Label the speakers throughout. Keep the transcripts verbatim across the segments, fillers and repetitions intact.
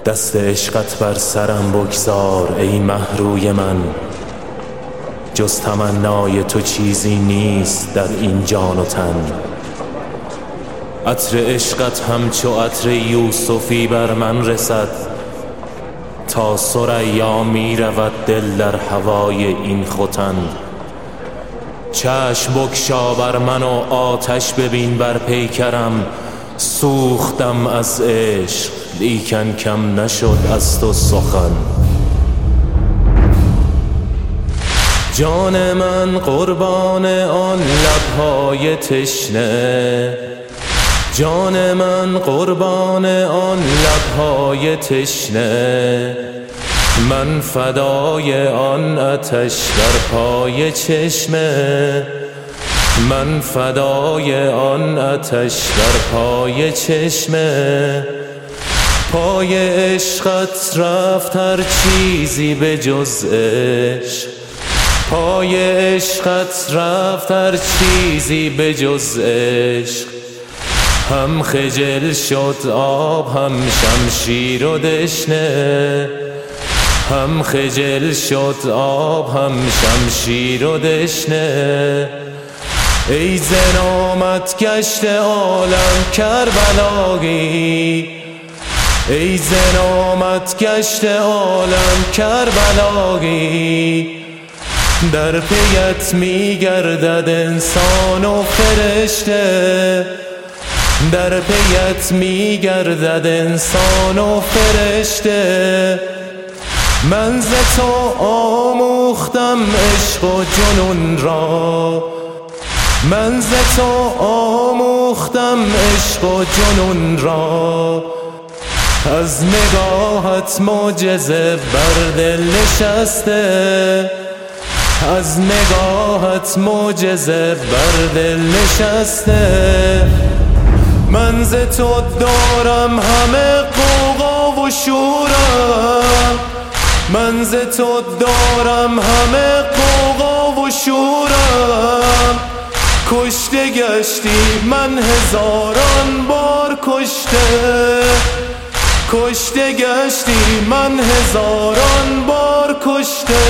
Speaker 1: دست عشقت بر سرم بگذار ای مهروی من، جز تمنای تو چیزی نیست در این جان و تن. عطر عشقت همچو عطر یوسفی بر من رسد، تا ثریا می رود دل در هوای این ختن. چشم بگشا بر من و آتش ببین بر پیکرم، سوختم از عشق لیکن کم نشد از تو سخن. جان من قربان آن لبهای تشنه، جان من قربان آن لبهای تشنه، من فدای آن آتش در پای چشمه، من فدای آن آتش در پای چشمه. پای عشقت رفت هر چیزی به جز عشق، پای عشقت رفت هر چیزی به جز عشق. هم خجل شد آب هم شمشیر و دشنه، هم خجل شد آب هم شمشیر و دشنه. ای زنامت گشت عالم کربلایی، ای زنامت گشت عالم کربلایی. در پیت می گردد انسان و فرشته، در پیت می گردد انسان و فرشته. من ز تو آموختم عشق و جنون را، من ز تو آموختم عشق و جنون را. از نگاهت معجزه بر دل نشسته، از نگاهت معجزه بر دل نشسته. من ز تو دارم همه غوغا و شورم، من ز تو دارم همه غوغا و شورم. کشته گشتی من هزاران بار کشته، کشته گشتی من هزاران بار کشته.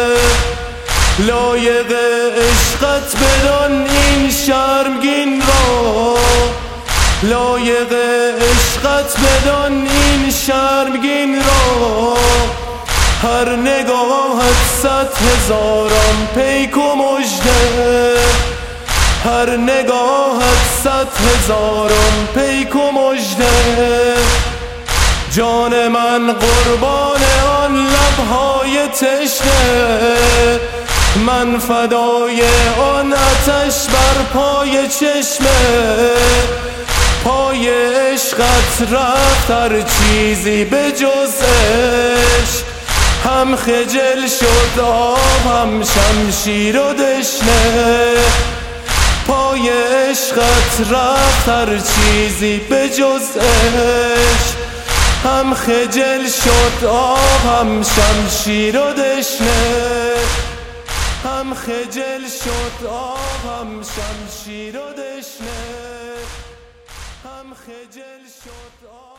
Speaker 1: لایق عشقت بدان این شرمگین را، لایق عشقت بدان این شرمگین را. هر نگاهت صد هزاران پیک و مژده، هر نگاهت صد هزاران پیک و مژده. جان من قربان آن لبهای تشنه، من فدای آن آتش بر پای چشمه. پای عشقت رفت هر چیزی به جز عشق، هم خجل شد آب هم شمشیر و دشنه. پای عشقت رفت هر چیزی به جز عشق، هم خجل شد آب هم شمشیر و دشنه. هم خجل شد آب هم شمشیر و دشنه، هم خجل شد آب.